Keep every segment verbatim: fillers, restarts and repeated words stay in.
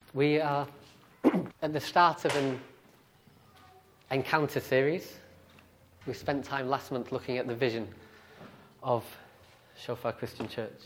We are at the start of an encounter series. We spent time last month looking at the vision of Shofar Christian Church,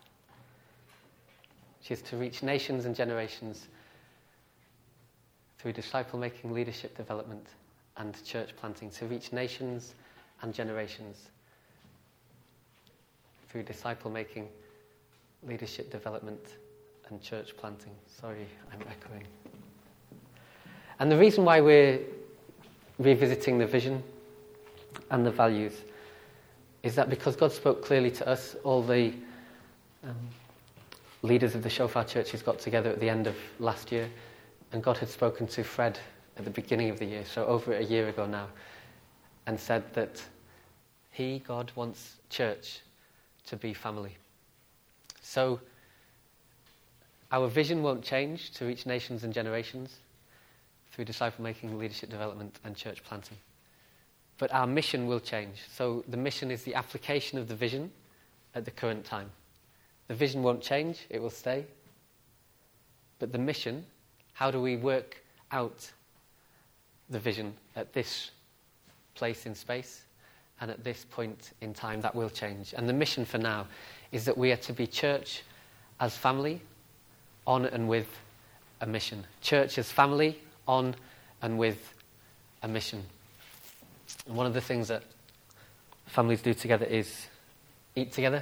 which is to reach nations and generations through disciple-making, leadership development, and church planting. To reach nations and generations through disciple-making, leadership development, and church planting. Sorry, I'm echoing. And the reason why we're revisiting the vision and the values is that because God spoke clearly to us, all the um, leaders of the Shofar churches got together at the end of last year, and God had spoken to Fred at the beginning of the year, so over a year ago now, and said that he, God, wants church to be family. So our vision won't change to reach nations and generations through disciple-making, leadership development, and church planting. But our mission will change. So the mission is the application of the vision at the current time. The vision won't change, it will stay. But the mission, how do we work out the vision at this place in space and at this point in time? That will change. And the mission for now is that we are to be church as family, on and with a mission. Church as family, on and with a mission. And one of the things that families do together is eat together.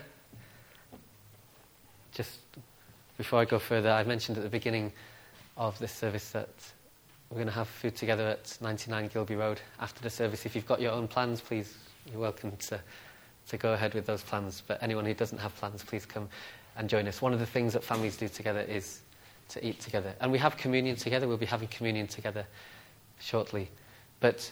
Just before I go further, I mentioned at the beginning of this service that we're going to have food together at ninety-nine Gilby Road after the service. If you've got your own plans, please, you're welcome to, to go ahead with those plans. But anyone who doesn't have plans, please come and join us. One of the things that families do together is to eat together. And we have communion together. We'll be having communion together shortly. But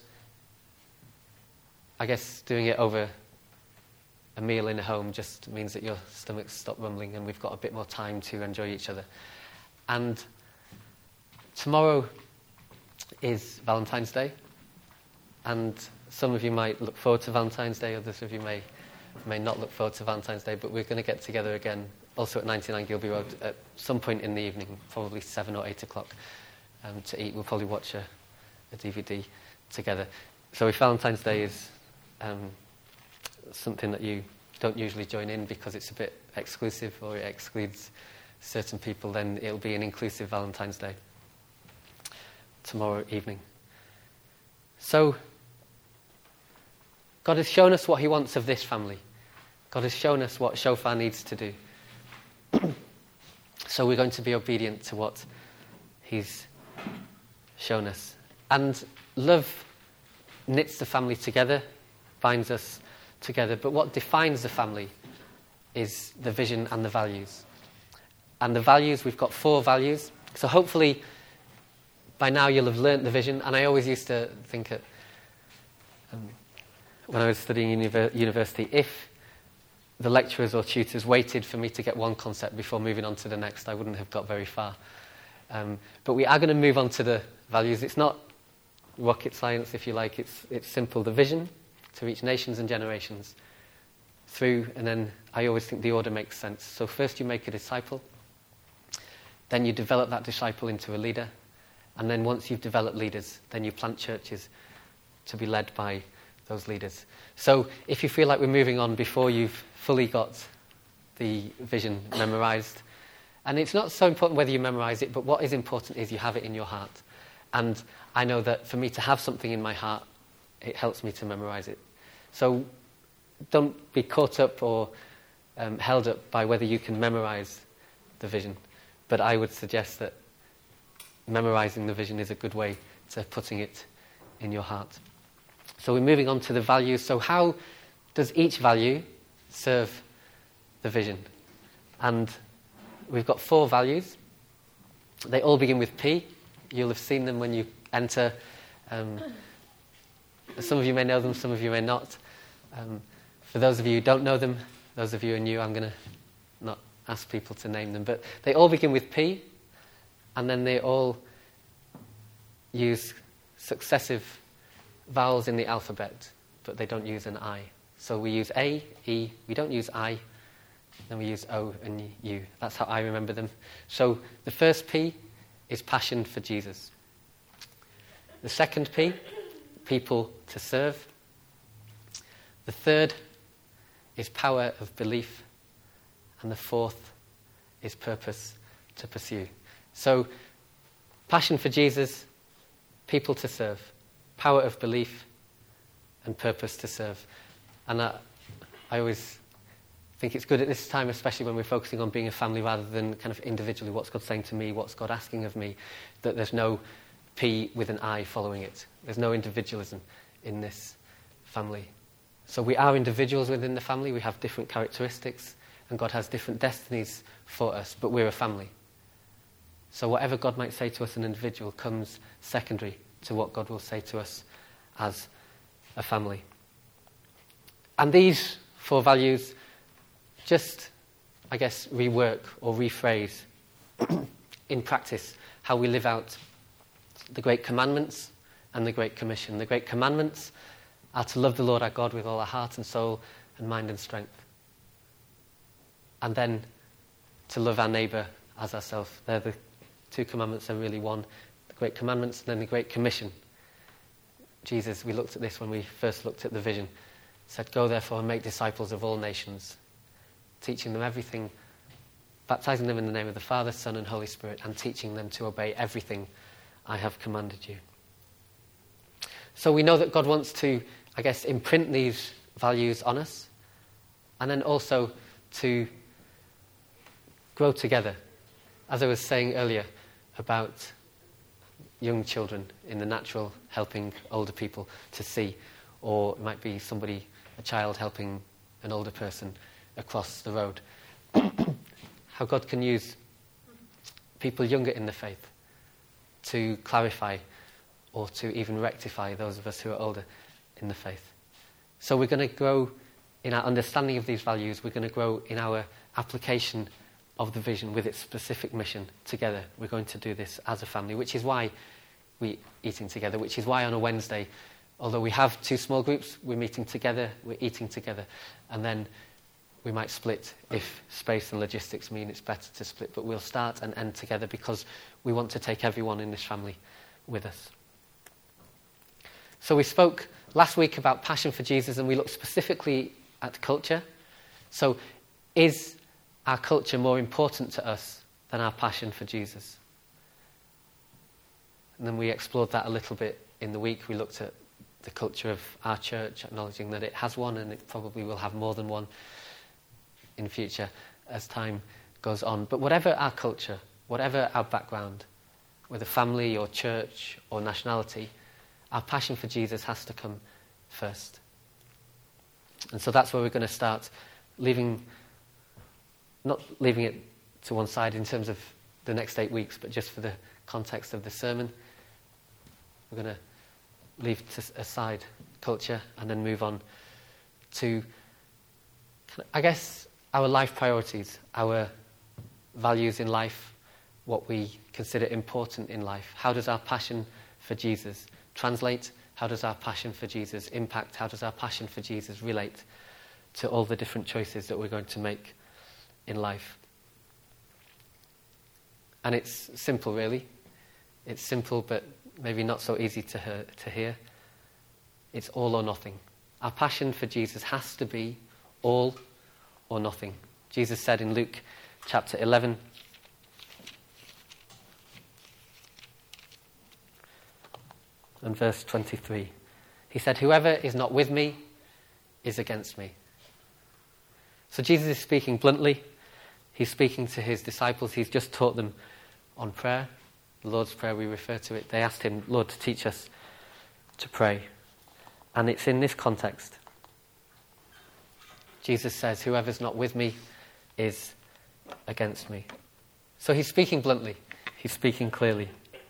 I guess doing it over a meal in a home just means that your stomachs stop rumbling and we've got a bit more time to enjoy each other. And tomorrow is Valentine's Day. And some of you might look forward to Valentine's Day, others of you may may not look forward to Valentine's Day, but we're going to get together again, also at ninety-nine Gilby Road, at some point in the evening, probably seven or eight o'clock, um, to eat. We'll probably watch a, a D V D together. So if Valentine's Day is um, something that you don't usually join in because it's a bit exclusive or it excludes certain people, then it'll be an inclusive Valentine's Day tomorrow evening. So God has shown us what he wants of this family. God has shown us what Shofar needs to do. So we're going to be obedient to what he's shown us. And love knits the family together, binds us together. But what defines the family is the vision and the values. And the values, we've got four values. So hopefully by now you'll have learnt the vision. And I always used to think at, um, when I was studying univer- university, if the lecturers or tutors waited for me to get one concept before moving on to the next, I wouldn't have got very far. Um, but we are going to move on to the values. It's not rocket science, if you like. It's it's simple. The vision to reach nations and generations through, and then I always think the order makes sense. So first you make a disciple, then you develop that disciple into a leader, and then once you've developed leaders, then you plant churches to be led by those leaders. So if you feel like we're moving on before you've fully got the vision memorized, and it's not so important whether you memorize it, but what is important is you have it in your heart. And I know that for me to have something in my heart, it helps me to memorize it. So don't be caught up or um, held up by whether you can memorize the vision. But I would suggest that memorizing the vision is a good way to putting it in your heart. So we're moving on to the values. So how does each value serve the vision? And we've got four values. They all begin with P. You'll have seen them when you enter. Um, some of you may know them, some of you may not. Um, for those of you who don't know them, those of you who are new, I'm going to not ask people to name them. But they all begin with P, and then they all use successive vowels in the alphabet, but they don't use an I. So we use A, E, we don't use I, then we use O and U. That's how I remember them. So the first P is passion for Jesus. The second P, people to serve. The third is power of belief. And the fourth is purpose to pursue. So, passion for Jesus, people to serve, power of belief, and purpose to serve. And I, I always think it's good at this time, especially when we're focusing on being a family rather than kind of individually, what's God saying to me, what's God asking of me, that there's no P with an I following it. There's no individualism in this family. So we are individuals within the family, we have different characteristics, and God has different destinies for us, but we're a family. So whatever God might say to us as an individual comes secondary to what God will say to us as a family. And these four values just, I guess, rework or rephrase in practice how we live out the Great Commandments and the Great Commission. The Great Commandments are to love the Lord our God with all our heart and soul and mind and strength. And then to love our neighbour as ourselves. They're the two commandments are really one. The Great Commandments and then the Great Commission. Jesus, we looked at this when we first looked at the vision, said, "Go therefore and make disciples of all nations, teaching them everything, baptizing them in the name of the Father, Son and Holy Spirit, and teaching them to obey everything I have commanded you." So we know that God wants to, I guess, imprint these values on us, and then also to grow together. As I was saying earlier about young children in the natural helping older people to see, or it might be somebody, a child helping an older person across the road. How God can use people younger in the faith to clarify or to even rectify those of us who are older in the faith. So we're going to grow in our understanding of these values. We're going to grow in our application of the vision with its specific mission together. We're going to do this as a family, which is why we're eating together, which is why on a Wednesday, although we have two small groups, we're meeting together, we're eating together, and then we might split if space and logistics mean it's better to split, but we'll start and end together because we want to take everyone in this family with us. So we spoke last week about passion for Jesus, and we looked specifically at culture. So is our culture more important to us than our passion for Jesus? And then we explored that a little bit in the week. We looked at the culture of our church, acknowledging that it has one and it probably will have more than one in future as time goes on. But whatever our culture, whatever our background, whether family or church or nationality, our passion for Jesus has to come first. And so that's where we're going to start, leaving, not leaving it to one side in terms of the next eight weeks, but just for the context of the sermon. We're going to leave to aside culture and then move on to, I guess, our life priorities, our values in life, what we consider important in life. How does our passion for Jesus translate? How does our passion for Jesus impact? How does our passion for Jesus relate to all the different choices that we're going to make in life? And it's simple, really. It's simple, but maybe not so easy to hear, to hear. It's all or nothing. Our passion for Jesus has to be all or nothing. Jesus said in Luke chapter eleven, and verse twenty-three, he said, "Whoever is not with me is against me." So Jesus is speaking bluntly. He's speaking to his disciples. He's just taught them on prayer. The Lord's Prayer, we refer to it. They asked him, "Lord, to teach us to pray." And it's in this context. Jesus says, "Whoever's not with me is against me." So he's speaking bluntly. He's speaking clearly.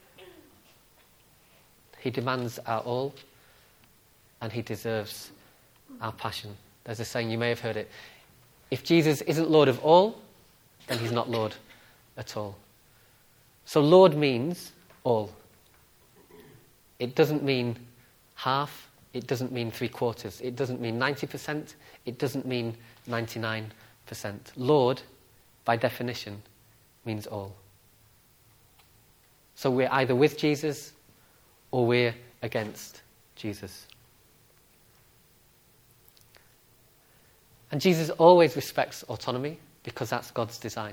He demands our all, and he deserves our passion. There's a saying, you may have heard it. If Jesus isn't Lord of all, then he's not Lord at all. So Lord means all. It doesn't mean half. It doesn't mean three quarters. It doesn't mean ninety percent. It doesn't mean ninety-nine percent. Lord, by definition, means all. So we're either with Jesus or we're against Jesus. And Jesus always respects autonomy because that's God's design.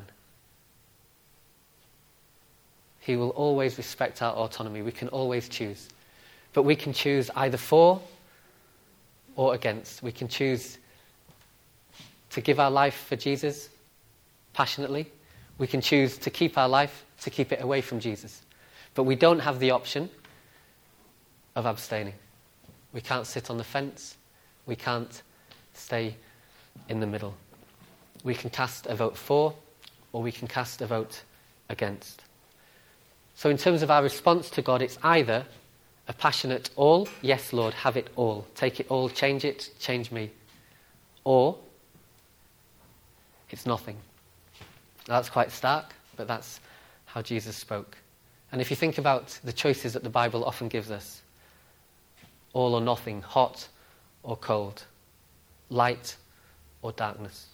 He will always respect our autonomy. We can always choose. But we can choose either for or against. We can choose to give our life for Jesus passionately. We can choose to keep our life, to keep it away from Jesus. But we don't have the option of abstaining. We can't sit on the fence. We can't stay in the middle. We can cast a vote for, or we can cast a vote against. So in terms of our response to God, it's either a passionate all, yes, Lord, have it all, take it all, change it, change me, or it's nothing. That's quite stark, but that's how Jesus spoke. And if you think about the choices that the Bible often gives us, all or nothing, hot or cold, light or darkness.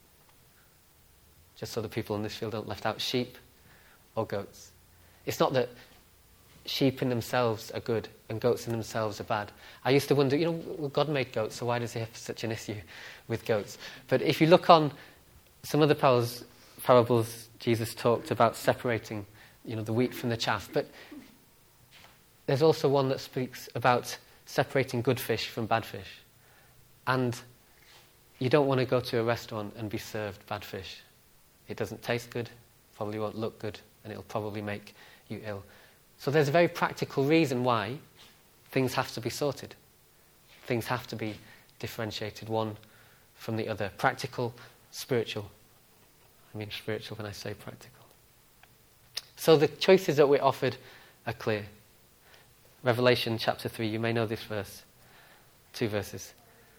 Just so the people in this field don't left out, sheep or goats. It's not that sheep in themselves are good and goats in themselves are bad. I used to wonder, you know, well, God made goats, so why does he have such an issue with goats? But if you look on some of the parables, parables Jesus talked about separating, you know, the wheat from the chaff. But there's also one that speaks about separating good fish from bad fish. And you don't want to go to a restaurant and be served bad fish. It doesn't taste good, probably won't look good, and it'll probably make you ill. So there's a very practical reason why things have to be sorted. Things have to be differentiated one from the other. Practical, spiritual. I mean spiritual when I say practical. So the choices that we're offered are clear. Revelation chapter three, you may know this verse. Two verses.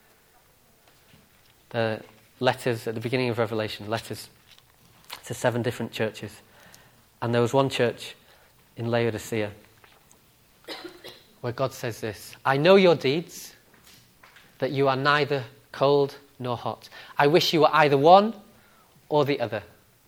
The letters at the beginning of Revelation, letters to seven different churches. And there was one church in Laodicea where God says this: I know your deeds, that you are neither cold nor hot. I wish you were either one or the other.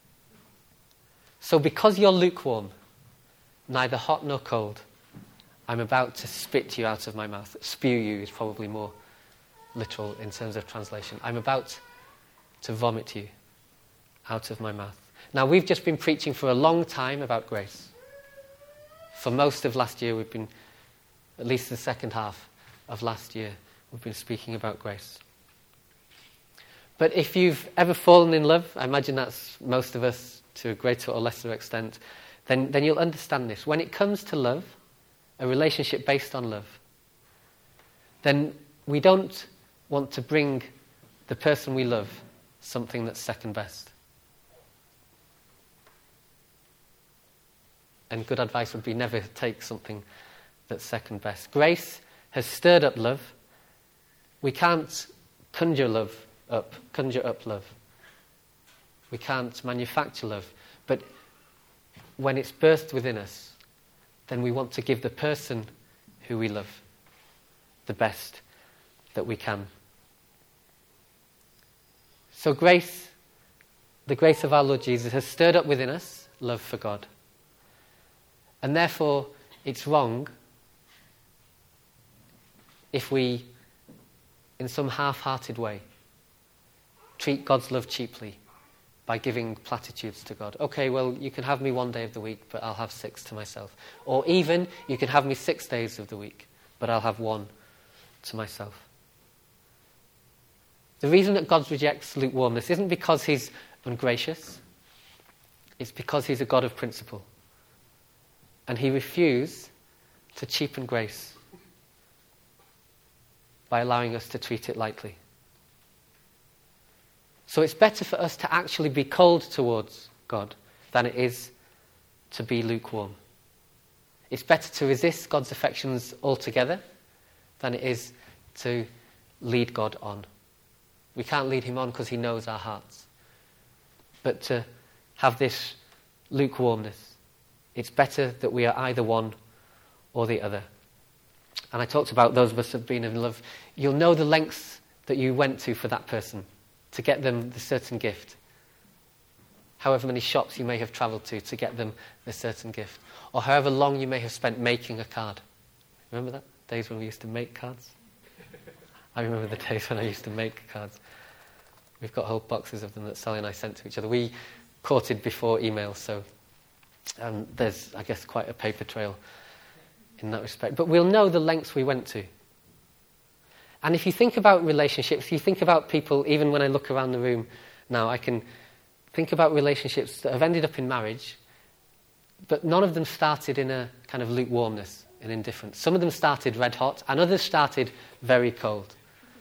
So because you're lukewarm, neither hot nor cold, I'm about to spit you out of my mouth. Spew you is probably more literal in terms of translation. I'm about to vomit you out of my mouth. Now, we've just been preaching for a long time about grace. For most of last year, we've been, at least the second half of last year, we've been speaking about grace. But if you've ever fallen in love, I imagine that's most of us to a greater or lesser extent, then, then you'll understand this. When it comes to love, a relationship based on love, then we don't want to bring the person we love something that's second best. And good advice would be never take something that's second best. Grace has stirred up love. We can't conjure love up, conjure up love. We can't manufacture love. But when it's birthed within us, then we want to give the person who we love the best that we can. So grace, the grace of our Lord Jesus, has stirred up within us love for God. And therefore, it's wrong if we, in some half-hearted way, treat God's love cheaply by giving platitudes to God. Okay, well, you can have me one day of the week, but I'll have six to myself. Or even, you can have me six days of the week, but I'll have one to myself. The reason that God rejects lukewarmness isn't because he's ungracious. It's because he's a God of principle. And he refused to cheapen grace by allowing us to treat it lightly. So it's better for us to actually be cold towards God than it is to be lukewarm. It's better to resist God's affections altogether than it is to lead God on. We can't lead him on because he knows our hearts. But to have this lukewarmness, it's better that we are either one or the other. And I talked about those of us who have been in love. You'll know the lengths that you went to for that person, to get them the certain gift. However many shops you may have travelled to to get them the certain gift. or however long you may have spent making a card. Remember that? Days when we used to make cards? I remember the days when I used to make cards. We've got whole boxes of them that Sally and I sent to each other. We courted before email, so um, there's, I guess, quite a paper trail in that respect. But we'll know the lengths we went to. And if you think about relationships, you think about people, even when I look around the room now, I can think about relationships that have ended up in marriage, but none of them started in a kind of lukewarmness and indifference. Some of them started red hot, and others started very cold.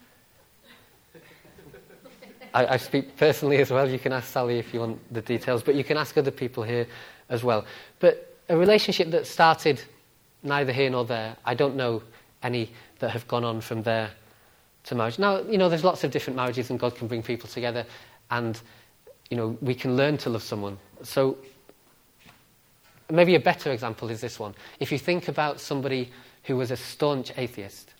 I, I speak personally as well. You can ask Sally if you want the details, but you can ask other people here as well. But a relationship that started neither here nor there, I don't know any that have gone on from there to marriage. Now, you know, there's lots of different marriages, and God can bring people together, and, you know, we can learn to love someone. So maybe a better example is this one. If you think about somebody who was a staunch atheist,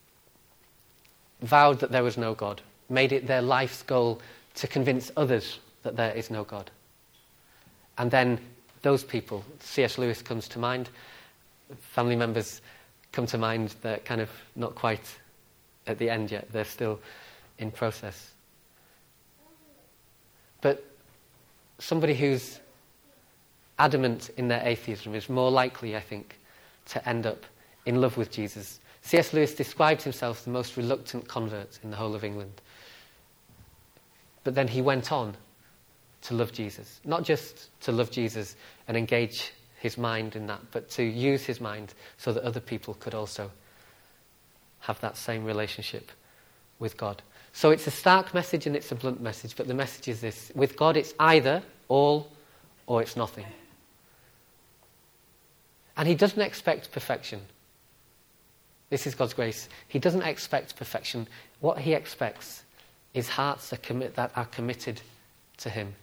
vowed that there was no God, made it their life's goal to convince others that there is no God. And then those people, C S Lewis comes to mind, family members come to mind, they're kind of not quite at the end yet, they're still in process. But somebody who's adamant in their atheism is more likely, I think, to end up in love with Jesus. C S Lewis described himself as the most reluctant convert in the whole of England. But then he went on to love Jesus. Not just to love Jesus and engage his mind in that, but to use his mind so that other people could also have that same relationship with God. So it's a stark message and it's a blunt message, but the message is this. With God, it's either all or it's nothing. And he doesn't expect perfection. This is God's grace. He doesn't expect perfection. What he expects is hearts that, commit, that are committed to him.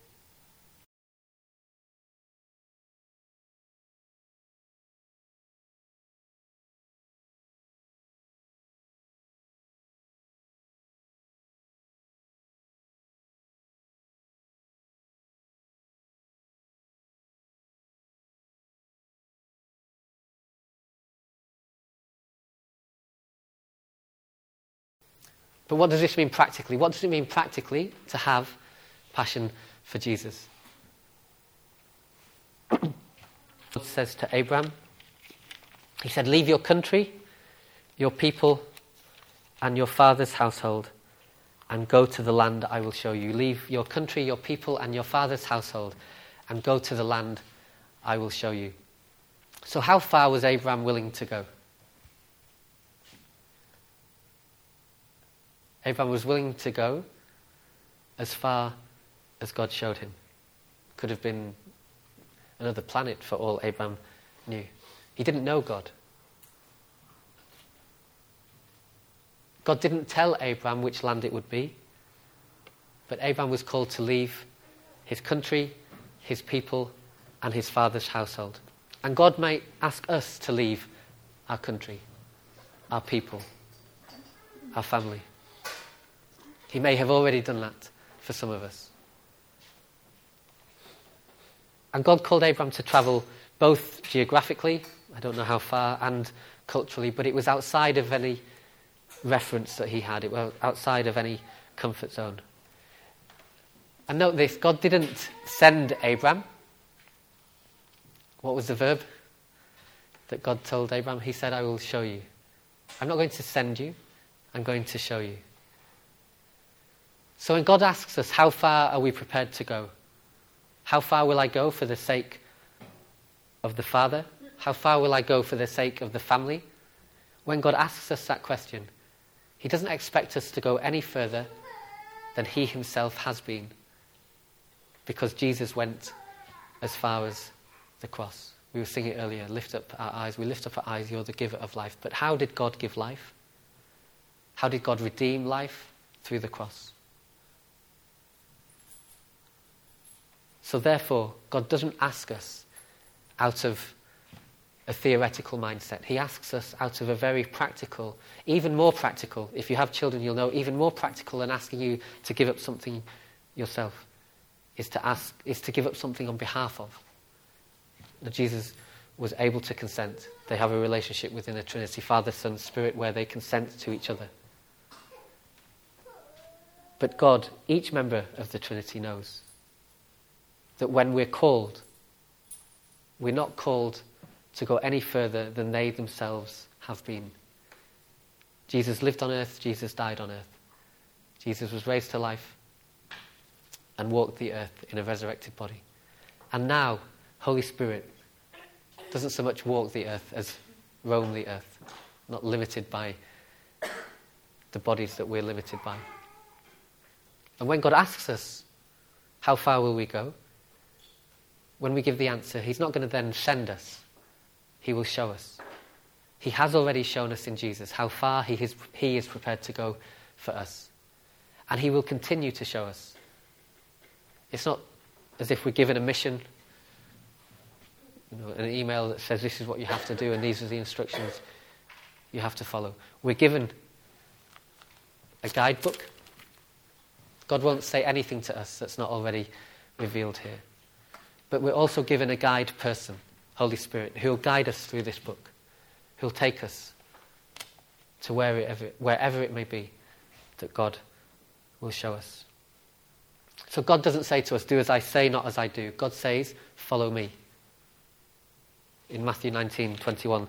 But what does this mean practically? What does it mean practically to have passion for Jesus? God says to Abraham, he said, leave your country, your people, and your father's household, and go to the land I will show you. Leave your country, your people, and your father's household, and go to the land I will show you. So how far was Abraham willing to go? Abraham was willing to go as far as God showed him. Could have been another planet for all Abraham knew. He didn't know God. God didn't tell Abraham which land it would be, but Abraham was called to leave his country, his people, and his father's household. And God might ask us to leave our country, our people, our family. He may have already done that for some of us. And God called Abraham to travel both geographically, I don't know how far, and culturally, but it was outside of any reference that he had. It was outside of any comfort zone. And note this, God didn't send Abraham. What was the verb that God told Abraham? He said, I will show you. I'm not going to send you, I'm going to show you. So when God asks us, how far are we prepared to go? How far will I go for the sake of the Father? How far will I go for the sake of the family? When God asks us that question, he doesn't expect us to go any further than he himself has been, because Jesus went as far as the cross. We were singing earlier, lift up our eyes. We lift up our eyes, you're the giver of life. But how did God give life? How did God redeem life? Through the cross. So therefore, God doesn't ask us out of a theoretical mindset. He asks us out of a very practical, even more practical. If you have children, you'll know, even more practical than asking you to give up something yourself is to ask, is to give up something on behalf of. Now, Jesus was able to consent. They have a relationship within the Trinity, Father, Son, Spirit, where they consent to each other. But God, each member of the Trinity, knows that when we're called, we're not called to go any further than they themselves have been. Jesus lived on earth, Jesus died on earth. Jesus was raised to life and walked the earth in a resurrected body. And now, Holy Spirit doesn't so much walk the earth as roam the earth, not limited by the bodies that we're limited by. And when God asks us, how far will we go? When we give the answer, he's not going to then send us. He will show us. He has already shown us in Jesus how far he is, he is prepared to go for us. And he will continue to show us. It's not as if we're given a mission, you know, an email that says this is what you have to do and these are the instructions you have to follow. We're given a guidebook. God won't say anything to us that's not already revealed here. But we're also given a guide person, Holy Spirit, who will guide us through this book, who will take us to wherever, wherever it may be that God will show us. So God doesn't say to us, do as I say, not as I do. God says, follow me. In Matthew nineteen twenty-one,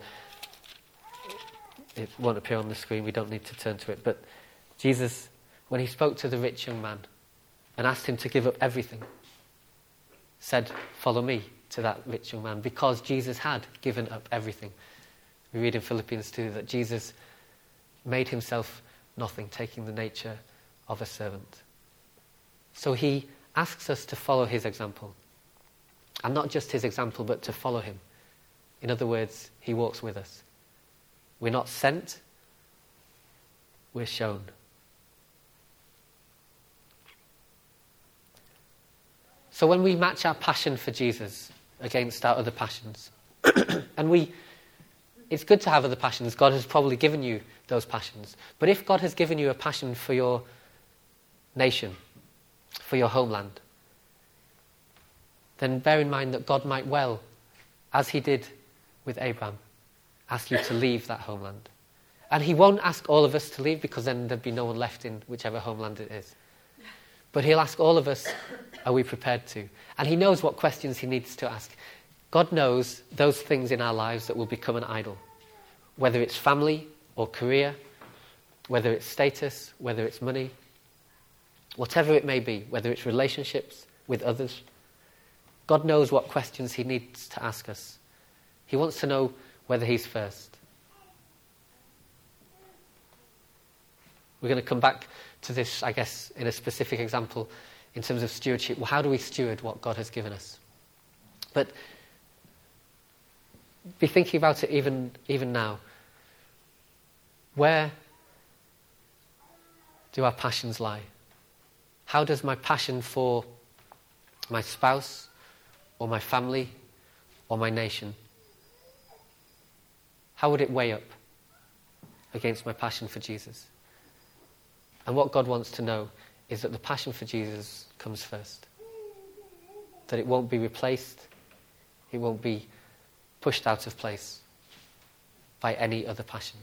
it won't appear on the screen, we don't need to turn to it, but Jesus, when he spoke to the rich young man and asked him to give up everything, said, follow me, to that rich young man, because Jesus had given up everything. We read in Philippians two that Jesus made himself nothing, taking the nature of a servant. So he asks us to follow his example. And not just his example, but to follow him. In other words, he walks with us. We're not sent, we're shown. So when we match our passion for Jesus against our other passions, and we, it's good to have other passions. God has probably given you those passions. But if God has given you a passion for your nation, for your homeland, then bear in mind that God might well, as he did with Abraham, ask you to leave that homeland. And he won't ask all of us to leave, because then there'd be no one left in whichever homeland it is. But he'll ask all of us, are we prepared to? And he knows what questions he needs to ask. God knows those things in our lives that will become an idol. Whether it's family or career, whether it's status, whether it's money, whatever it may be, whether it's relationships with others. God knows what questions he needs to ask us. He wants to know whether he's first. We're going to come back to this, I guess, in a specific example in terms of stewardship. Well, how do we steward what God has given us? But be thinking about it even, even now. Where do our passions lie? How does my passion for my spouse or my family or my nation, how would it weigh up against my passion for Jesus? And what God wants to know is that the passion for Jesus comes first. That it won't be replaced, it won't be pushed out of place by any other passion.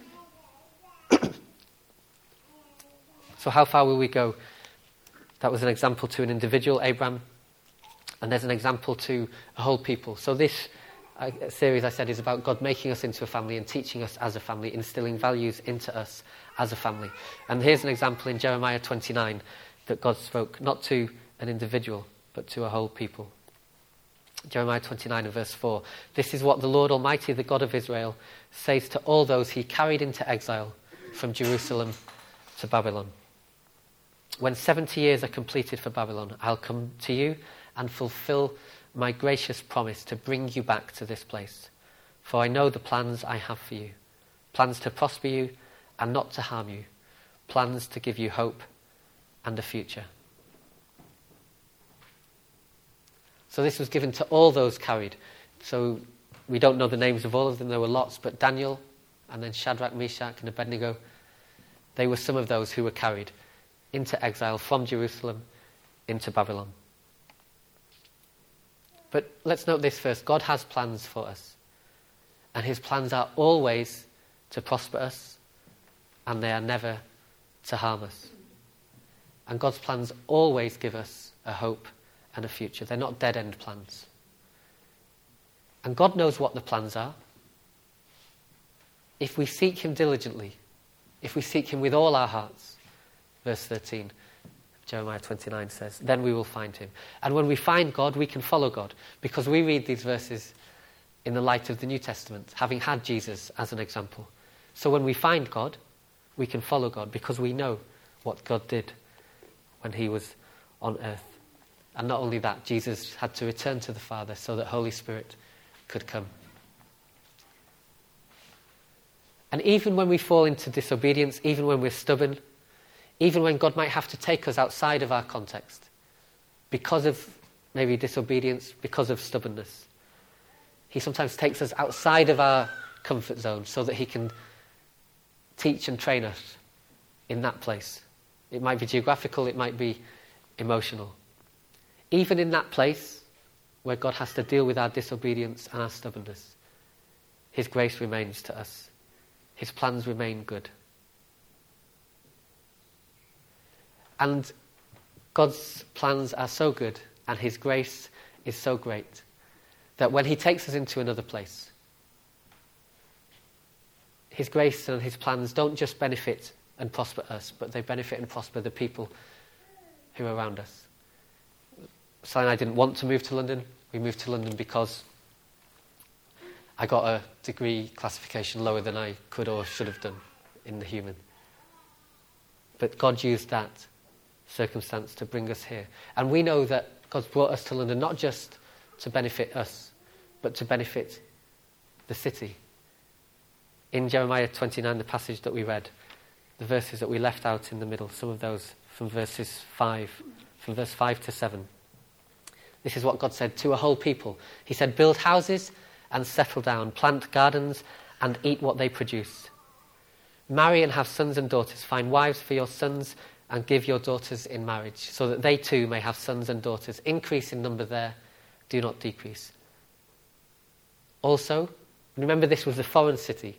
So how far will we go? That was an example to an individual, Abraham, and there's an example to a whole people. So this uh, series, I said, is about God making us into a family and teaching us as a family, instilling values into us as a family. And here's an example in Jeremiah twenty-nine that God spoke not to an individual, but to a whole people. Jeremiah twenty-nine and verse four. This is what the Lord Almighty, the God of Israel, says to all those he carried into exile from Jerusalem to Babylon. When seventy years are completed for Babylon, I'll come to you and fulfill my gracious promise to bring you back to this place. For I know the plans I have for you, plans to prosper you and not to harm you, plans to give you hope and a future. So this was given to all those carried. So we don't know the names of all of them, there were lots, but Daniel and then Shadrach, Meshach and Abednego, they were some of those who were carried into exile from Jerusalem into Babylon. But let's note this first. God has plans for us. And his plans are always to prosper us, and they are never to harm us. And God's plans always give us a hope and a future. They're not dead-end plans. And God knows what the plans are. If we seek him diligently, if we seek him with all our hearts, verse thirteen, Jeremiah twenty-nine says, then we will find him. And when we find God, we can follow God, because we read these verses in the light of the New Testament, having had Jesus as an example. So when we find God, we can follow God, because we know what God did when he was on earth. And not only that, Jesus had to return to the Father so that Holy Spirit could come. And even when we fall into disobedience, even when we're stubborn, even when God might have to take us outside of our context, because of maybe disobedience, because of stubbornness, he sometimes takes us outside of our comfort zone so that he can teach and train us in that place. It might be geographical, it might be emotional. Even in that place where God has to deal with our disobedience and our stubbornness, his grace remains to us. His plans remain good. And God's plans are so good and his grace is so great that when he takes us into another place, his grace and his plans don't just benefit and prosper us, but they benefit and prosper the people who are around us. Sally and I didn't want to move to London. We moved to London because I got a degree classification lower than I could or should have done in the human. But God used that circumstance to bring us here. And we know that God's brought us to London not just to benefit us, but to benefit the city. In Jeremiah twenty-nine, the passage that we read, the verses that we left out in the middle, some of those from verses five, from verse five to seven. This is what God said to a whole people. He said, build houses and settle down, plant gardens and eat what they produce. Marry and have sons and daughters, find wives for your sons and give your daughters in marriage, so that they too may have sons and daughters. Increase in number there, do not decrease. Also, remember this was a foreign city,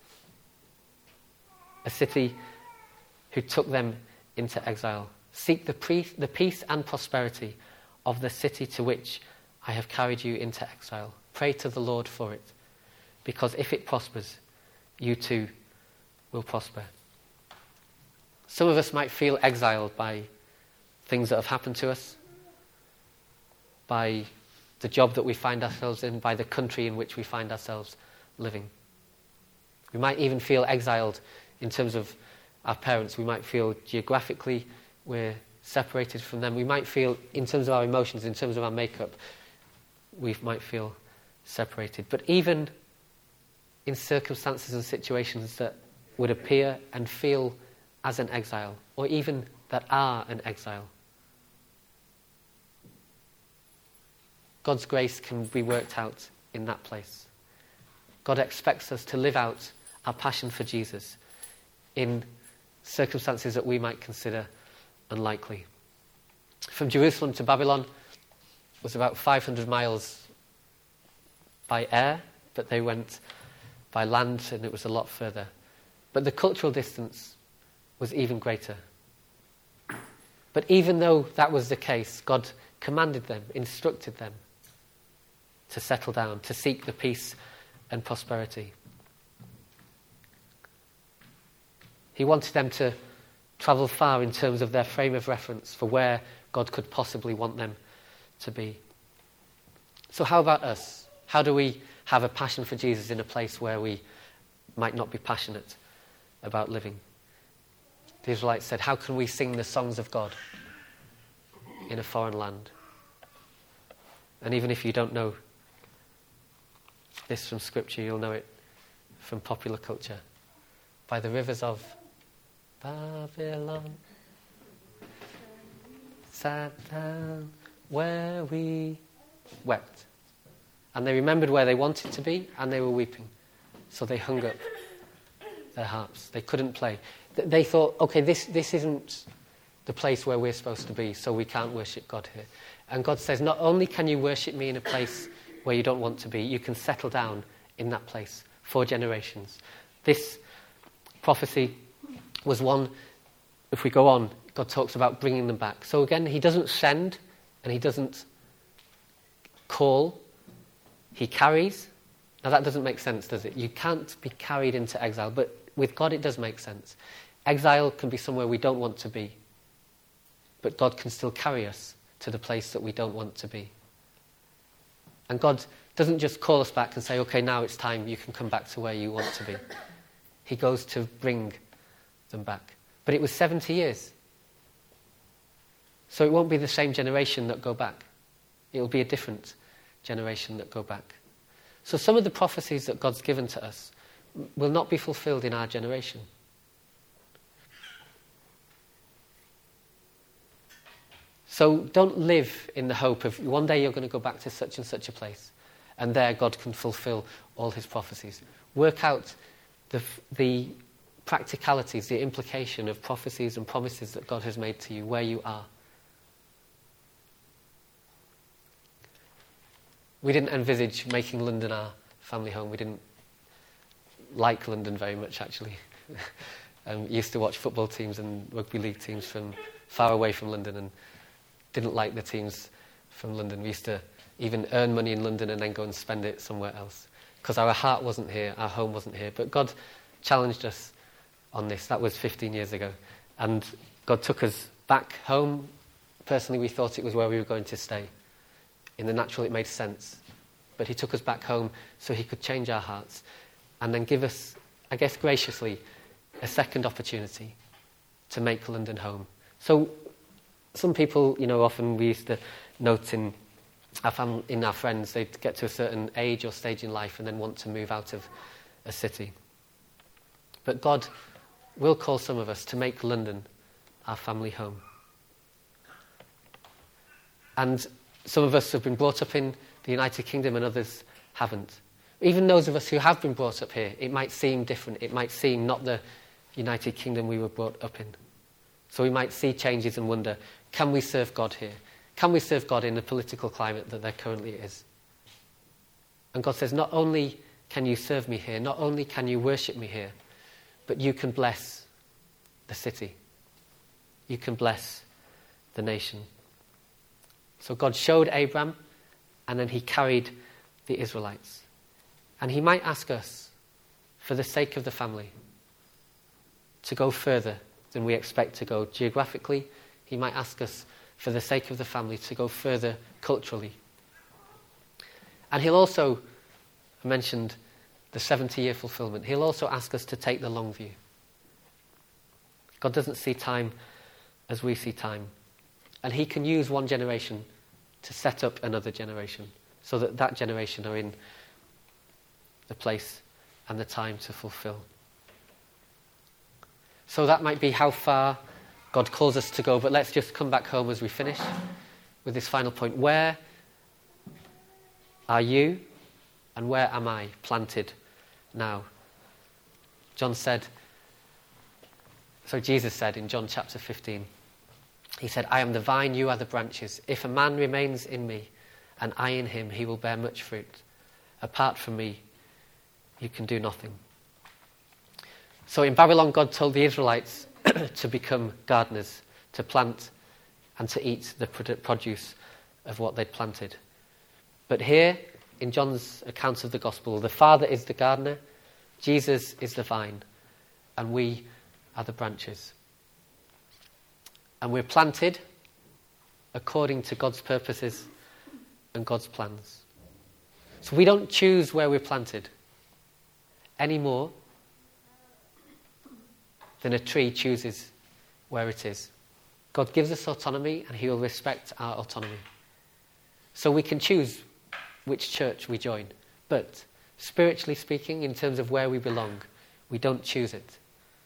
a city who took them into exile. Seek the, pre- the peace and prosperity of the city to which I have carried you into exile. Pray to the Lord for it, because if it prospers, you too will prosper. Some of us might feel exiled by things that have happened to us, by the job that we find ourselves in, by the country in which we find ourselves living. We might even feel exiled in terms of our parents. We might feel geographically we're separated from them. We might feel, in terms of our emotions, in terms of our makeup, we might feel separated. But even in circumstances and situations that would appear and feel as an exile, or even that are an exile, God's grace can be worked out in that place. God expects us to live out our passion for Jesus in circumstances that we might consider unlikely. From Jerusalem to Babylon was about five hundred miles by air, but they went by land and it was a lot further. But the cultural distance was even greater. But even though that was the case, God commanded them, instructed them to settle down, to seek the peace and prosperity. He wanted them to travel far in terms of their frame of reference for where God could possibly want them to be. So how about us? How do we have a passion for Jesus in a place where we might not be passionate about living? The Israelites said, how can we sing the songs of God in a foreign land? And even if you don't know this from Scripture, you'll know it from popular culture. By the rivers of Babylon, sat down where we wept. And they remembered where they wanted to be, and they were weeping. So they hung up their harps. They couldn't play. They thought, okay, this, this isn't the place where we're supposed to be, so we can't worship God here. And God says, not only can you worship me in a place where you don't want to be, you can settle down in that place for generations. This prophecy was one, if we go on, God talks about bringing them back. So again, he doesn't send and he doesn't call, he carries. Now that doesn't make sense, does it? You can't be carried into exile, but with God it does make sense. Exile can be somewhere we don't want to be, but God can still carry us to the place that we don't want to be. And God doesn't just call us back and say, okay, now it's time, you can come back to where you want to be. He goes to bring them back. But it was seventy years. So it won't be the same generation that go back. It will be a different generation that go back. So some of the prophecies that God's given to us will not be fulfilled in our generation. So don't live in the hope of one day you're going to go back to such and such a place and there God can fulfill all his prophecies. Work out the, the practicalities, the implication of prophecies and promises that God has made to you where you are. We didn't envisage making London our family home. We didn't like London very much, actually. um, used to watch football teams and rugby league teams from far away from London and didn't like the teams from London. We used to even earn money in London and then go and spend it somewhere else because our heart wasn't here, our home wasn't here. But God challenged us on this. That was fifteen years ago. And God took us back home. Personally, we thought it was where we were going to stay. In the natural, it made sense. But he took us back home so he could change our hearts and then give us, I guess graciously, a second opportunity to make London home. So some people, you know, often we used to note in our family, in our friends, they'd get to a certain age or stage in life and then want to move out of a city. But God will call some of us to make London our family home. And some of us have been brought up in the United Kingdom and others haven't. Even those of us who have been brought up here, it might seem different. It might seem not the United Kingdom we were brought up in. So we might see changes and wonder, can we serve God here? Can we serve God in the political climate that there currently is? And God says, not only can you serve me here, not only can you worship me here, but you can bless the city. You can bless the nation. So God showed Abraham, and then he carried the Israelites. And he might ask us, for the sake of the family, to go further than we expect to go geographically. He might ask us, for the sake of the family, to go further culturally. And he'll also, I mentioned the seventy-year fulfillment, he'll also ask us to take the long view. God doesn't see time as we see time. And he can use one generation to set up another generation so that that generation are in the place and the time to fulfill. So that might be how far God calls us to go, but let's just come back home as we finish with this final point. Where are you and where am I planted now? John said, so Jesus said in John chapter fifteen, he said, I am the vine, you are the branches. If a man remains in me and I in him, he will bear much fruit. Apart from me, you can do nothing. So in Babylon, God told the Israelites to become gardeners, to plant and to eat the produce of what they'd planted. But here, in John's account of the gospel, the Father is the gardener, Jesus is the vine, and we are the branches. And we're planted according to God's purposes and God's plans. So we don't choose where we're planted any more than a tree chooses where it is. God gives us autonomy and he will respect our autonomy. So we can choose which church we join. But spiritually speaking, in terms of where we belong, we don't choose it.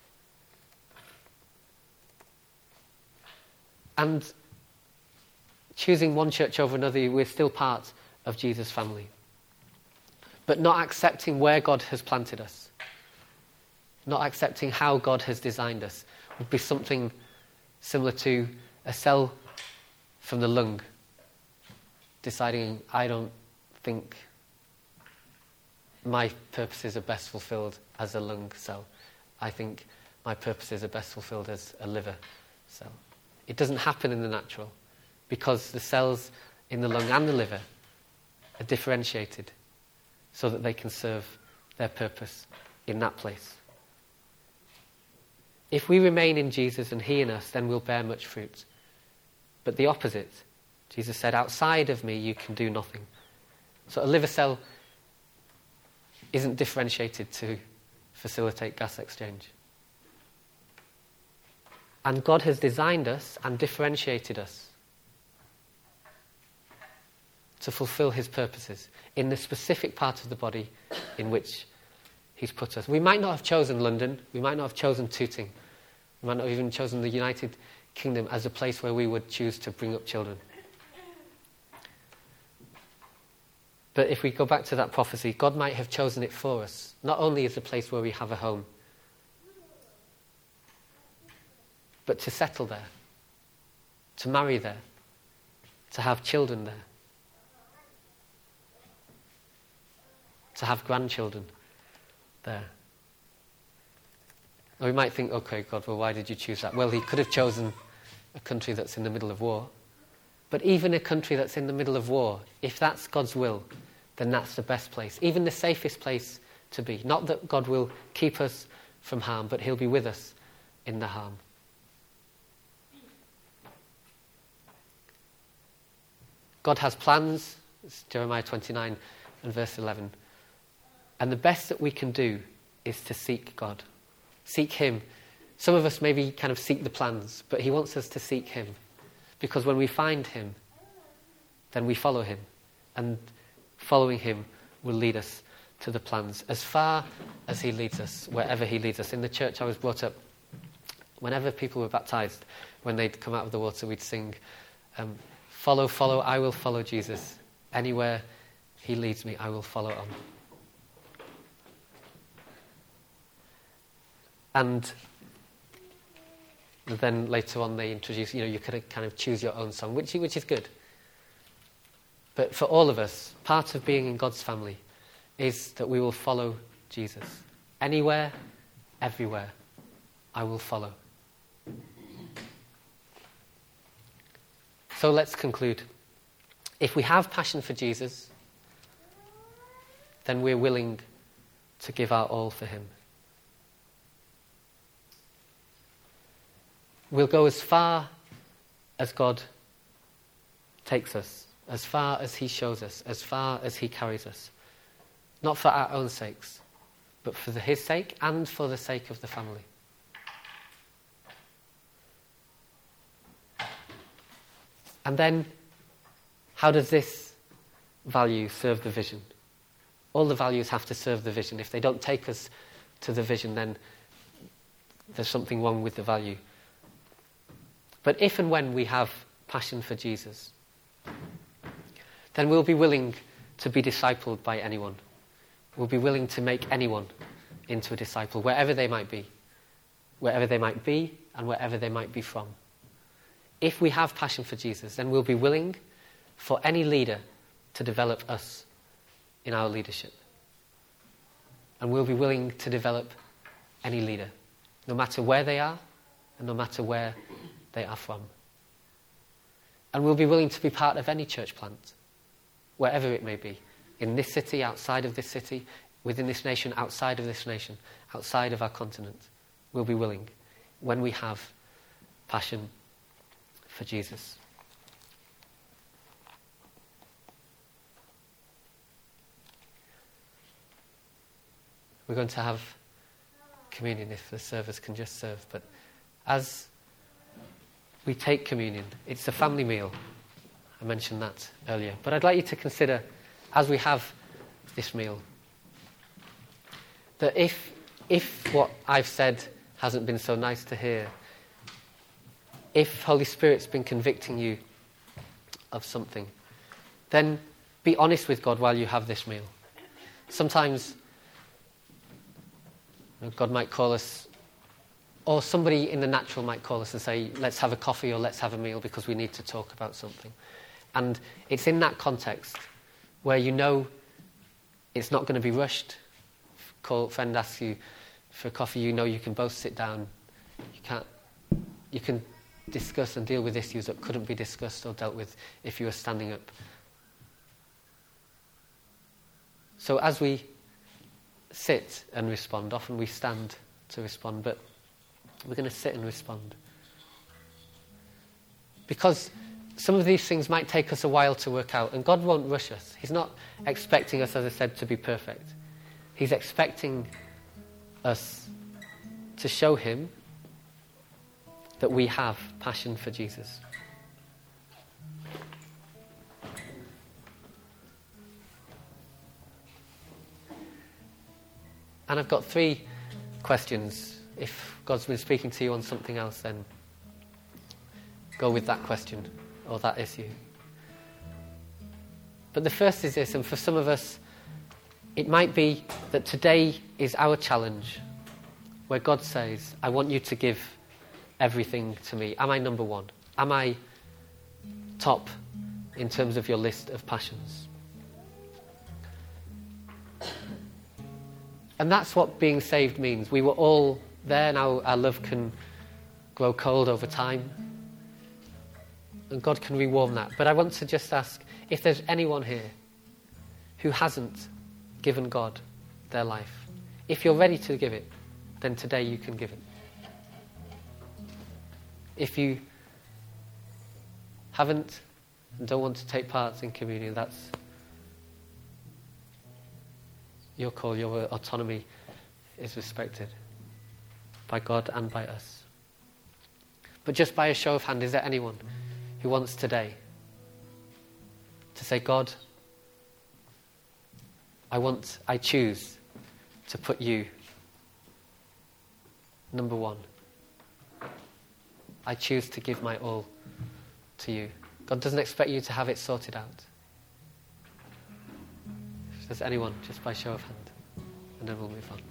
And choosing one church over another, we're still part of Jesus' family. But not accepting where God has planted us, not accepting how God has designed us, would be something similar to a cell from the lung deciding, I don't think my purposes are best fulfilled as a lung cell. I think my purposes are best fulfilled as a liver cell. It doesn't happen in the natural because the cells in the lung and the liver are differentiated so that they can serve their purpose in that place. If we remain in Jesus and he in us, then we'll bear much fruit. But the opposite, Jesus said, outside of me you can do nothing. So a liver cell isn't differentiated to facilitate gas exchange. And God has designed us and differentiated us to fulfill his purposes in the specific part of the body in which he's put us. We might not have chosen London, we might not have chosen Tooting, we might not have even chosen the United Kingdom as a place where we would choose to bring up children. But if we go back to that prophecy, God might have chosen it for us, not only as a place where we have a home, but to settle there, to marry there, to have children there, to have grandchildren there. Or we might think, okay, God, well, why did you choose that? Well, he could have chosen a country that's in the middle of war. But even a country that's in the middle of war, if that's God's will, then that's the best place, even the safest place to be. Not that God will keep us from harm, but he'll be with us in the harm. God has plans, it's Jeremiah twenty-nine and verse eleven. And the best that we can do is to seek God. Seek him. Some of us maybe kind of seek the plans, but he wants us to seek him. Because when we find him, then we follow him. And following him will lead us to the plans. As far as he leads us, wherever he leads us. In the church I was brought up, whenever people were baptised, when they'd come out of the water, we'd sing, um, follow, follow, I will follow Jesus. Anywhere he leads me, I will follow on. And then later on they introduce, you know, you could kind of choose your own song, which which is good. But for all of us, part of being in God's family is that we will follow Jesus. Anywhere, everywhere, I will follow. So let's conclude. If we have passion for Jesus, then we're willing to give our all for him. We'll go as far as God takes us, as far as he shows us, as far as he carries us. Not for our own sakes, but for the, his sake and for the sake of the family. And then, how does this value serve the vision? All the values have to serve the vision. If they don't take us to the vision, then there's something wrong with the value. But if and when we have passion for Jesus, then we'll be willing to be discipled by anyone. We'll be willing to make anyone into a disciple, wherever they might be. Wherever they might be and wherever they might be from. If we have passion for Jesus, then we'll be willing for any leader to develop us in our leadership. And we'll be willing to develop any leader, no matter where they are and no matter where they are from. And we'll be willing to be part of any church plant, wherever it may be, in this city, outside of this city, within this nation, outside of this nation, outside of our continent. We'll be willing when we have passion for Jesus. We're going to have communion if the servers can just serve, but as we take communion, it's a family meal. I mentioned that earlier. But I'd like you to consider, as we have this meal, that if if what I've said hasn't been so nice to hear, if Holy Spirit's been convicting you of something, then be honest with God while you have this meal. Sometimes you know, God might call us, or somebody in the natural might call us and say, let's have a coffee or let's have a meal because we need to talk about something. And it's in that context where you know It's not going to be rushed. Call a friend, asks you for coffee, you know you can both sit down. You can't. You can discuss and deal with issues that couldn't be discussed or dealt with if you were standing up. So as we sit and respond, often we stand to respond, but we're going to sit and respond. Because some of these things might take us a while to work out, and God won't rush us. He's not expecting us, as I said, to be perfect. He's expecting us to show him that we have passion for Jesus. And I've got three questions. If God's been speaking to you on something else, then go with that question or that issue. But the first is this, and for some of us, it might be that today is our challenge, where God says, I want you to give everything to me. Am I number one? Am I top in terms of your list of passions? And that's what being saved means. We were all there, now our love can grow cold over time. And God can rewarm that. But I want to just ask, if there's anyone here who hasn't given God their life, if you're ready to give it, then today you can give it. If you haven't and don't want to take part in communion, that's your call. Your autonomy is respected by God and by us. But just by a show of hand, is there anyone who wants today to say, God, I want, I choose to put you number one. I choose to give my all to you. God doesn't expect you to have it sorted out. If there's anyone, just by show of hand, and then we'll move on.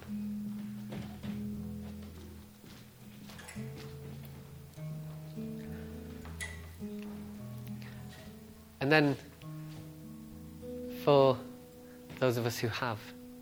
And then, for those of us who have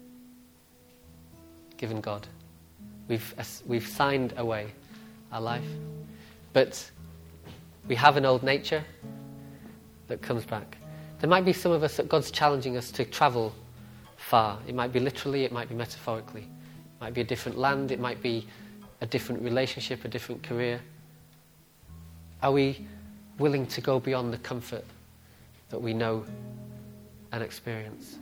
given God, we've we've signed away our life, but we have an old nature that comes back. There might be some of us that God's challenging us to travel far. It might be literally, it might be metaphorically. It might be a different land, it might be a different relationship, a different career. Are we willing to go beyond the comfort that we know and experience?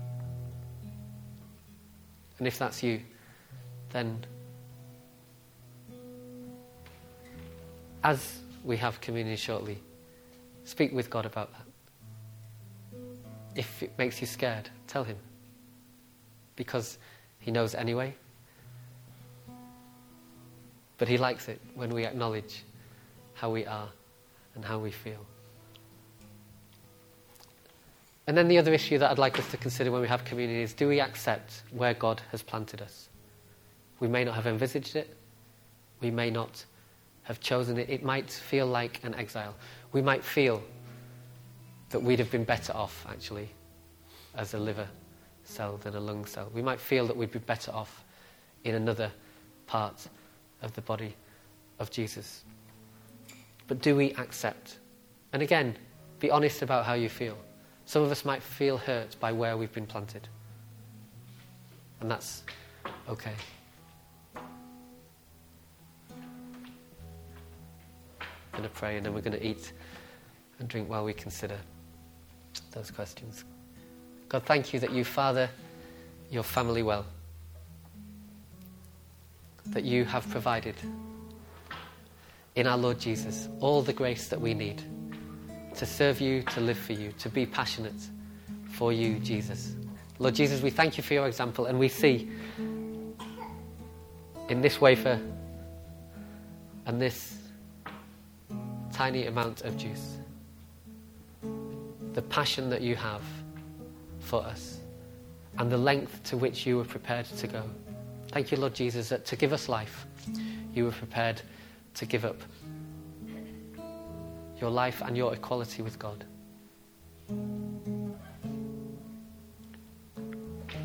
And if that's you, then as we have communion shortly, speak with God about that. If it makes you scared, tell him. Because he knows anyway. But he likes it when we acknowledge how we are and how we feel. And then the other issue that I'd like us to consider when we have communion is, do we accept where God has planted us? We may not have envisaged it. We may not have chosen it. It might feel like an exile. We might feel that we'd have been better off, actually, as a liver cell than a lung cell. We might feel that we'd be better off in another part of the body of Jesus. But do we accept? And again, be honest about how you feel. Some of us might feel hurt by where we've been planted. And that's okay. We're going to pray and then we're going to eat and drink while we consider those questions. God, thank you that you father your family well. That you have provided in our Lord Jesus all the grace that we need to serve you, to live for you, to be passionate for you, Jesus. Lord Jesus, we thank you for your example, and we see in this wafer and this tiny amount of juice the passion that you have for us and the length to which you were prepared to go. Thank you, Lord Jesus, that to give us life, you were prepared to give up your life and your equality with God.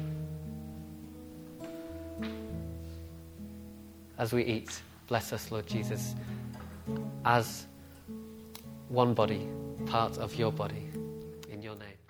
as we eat, bless us, Lord Jesus, as one body, part of your body, in your name.